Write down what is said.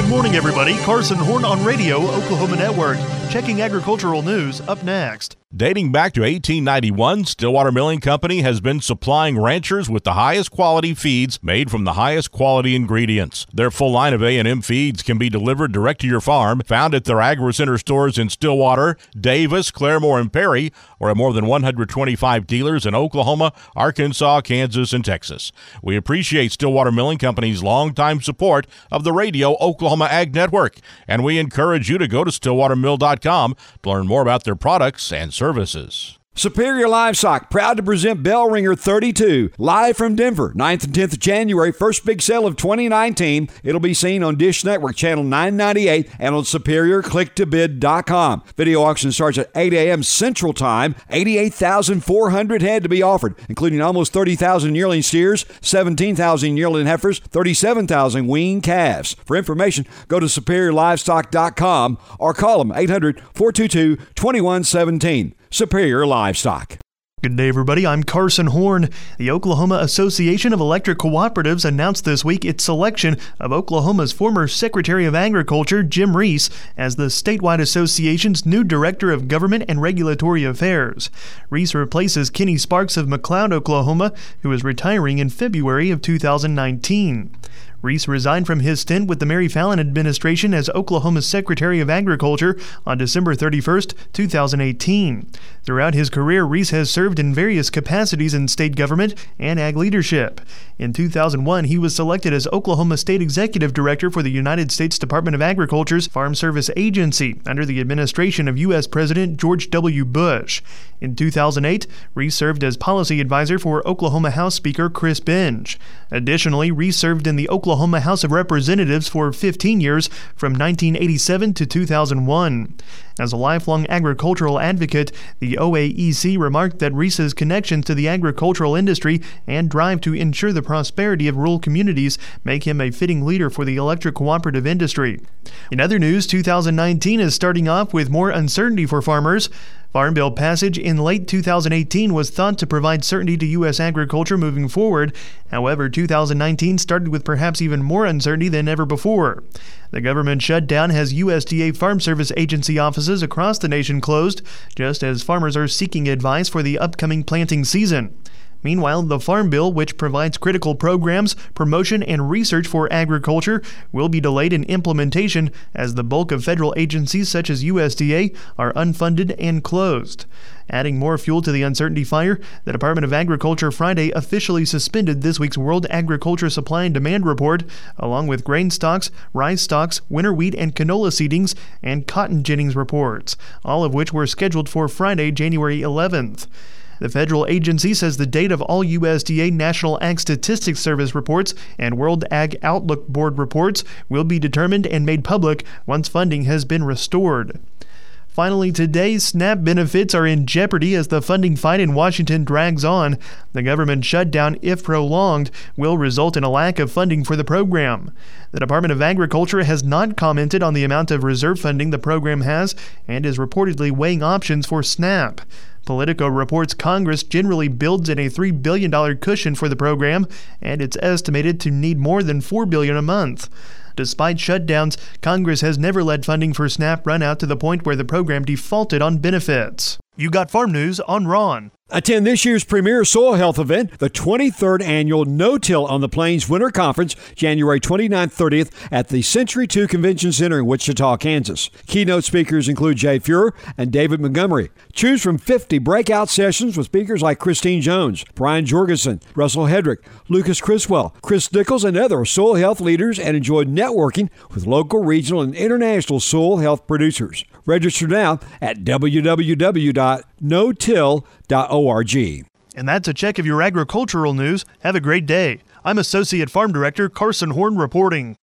Good morning, everybody. Carson Horn on Radio, Oklahoma Network. Checking agricultural news up next. Dating back to 1891, Stillwater Milling Company has been supplying ranchers with the highest quality feeds made from the highest quality ingredients. Their full line of A&M feeds can be delivered direct to your farm, found at their AgriCenter stores in Stillwater, Davis, Claremore, and Perry, or at more than 125 dealers in Oklahoma, Arkansas, Kansas, and Texas. We appreciate Stillwater Milling Company's longtime support of the Radio Oklahoma Ag Network, and we encourage you to go to stillwatermill.com to learn more about their products and services. Superior Livestock, proud to present Bell Ringer 32, live from Denver, 9th and 10th of January, first big sale of 2019. It'll be seen on Dish Network, channel 998, and on SuperiorClickToBid.com. Video auction starts at 8 a.m. Central Time. 88,400 head to be offered, including almost 30,000 yearling steers, 17,000 yearling heifers, 37,000 weaned calves. For information, go to SuperiorLivestock.com or call them 800-422-2117. Superior Livestock. Good day, everybody. I'm Carson Horn. The Oklahoma Association of Electric Cooperatives announced this week its selection of Oklahoma's former Secretary of Agriculture, Jim Reese, as the statewide association's new Director of Government and Regulatory Affairs. Reese replaces Kenny Sparks of McLeod, Oklahoma, who is retiring in February of 2019. Reese resigned from his stint with the Mary Fallin administration as Oklahoma's Secretary of Agriculture on December 31, 2018. Throughout his career, Reese has served in various capacities in state government and ag leadership. In 2001, he was selected as Oklahoma State Executive Director for the United States Department of Agriculture's Farm Service Agency under the administration of U.S. President George W. Bush. In 2008, Reese served as policy advisor for Oklahoma House Speaker Chris Benge. Additionally, Reese served in the Oklahoma House of Representatives for 15 years from 1987 to 2001. As a lifelong agricultural advocate, the OAEC remarked that Reese's connections to the agricultural industry and drive to ensure the prosperity of rural communities make him a fitting leader for the electric cooperative industry. In other news, 2019 is starting off with more uncertainty for farmers. Farm Bill passage in late 2018 was thought to provide certainty to U.S. agriculture moving forward. However, 2019 started with perhaps even more uncertainty than ever before. The government shutdown has USDA Farm Service Agency offices across the nation closed, just as farmers are seeking advice for the upcoming planting season. Meanwhile, the Farm Bill, which provides critical programs, promotion, and research for agriculture, will be delayed in implementation as the bulk of federal agencies such as USDA are unfunded and closed. Adding more fuel to the uncertainty fire, the Department of Agriculture Friday officially suspended this week's World Agriculture Supply and Demand Report, along with grain stocks, rice stocks, winter wheat and canola seedings, and cotton ginnings reports, all of which were scheduled for Friday, January 11th. The federal agency says the date of all USDA National Ag Statistics Service reports and World Ag Outlook Board reports will be determined and made public once funding has been restored. Finally, today, SNAP benefits are in jeopardy as the funding fight in Washington drags on. The government shutdown, if prolonged, will result in a lack of funding for the program. The Department of Agriculture has not commented on the amount of reserve funding the program has and is reportedly weighing options for SNAP. Politico reports Congress generally builds in a $3 billion cushion for the program, and it's estimated to need more than $4 billion a month. Despite shutdowns, Congress has never let funding for SNAP run out to the point where the program defaulted on benefits. You got farm news on Ron. Attend this year's premier soil health event, the 23rd annual No-Till on the Plains Winter Conference, January 29th, 30th at the Century 2 Convention Center in Wichita, Kansas. Keynote speakers include Jay Fuhrer and David Montgomery. Choose from 50 breakout sessions with speakers like Christine Jones, Brian Jorgensen, Russell Hedrick, Lucas Criswell, Chris Nichols, and other soil health leaders, and enjoy networking with local, regional, and international soil health producers. Register now at www.notill.org. And that's a check of your agricultural news. Have a great day. I'm Associate Farm Director Carson Horn reporting.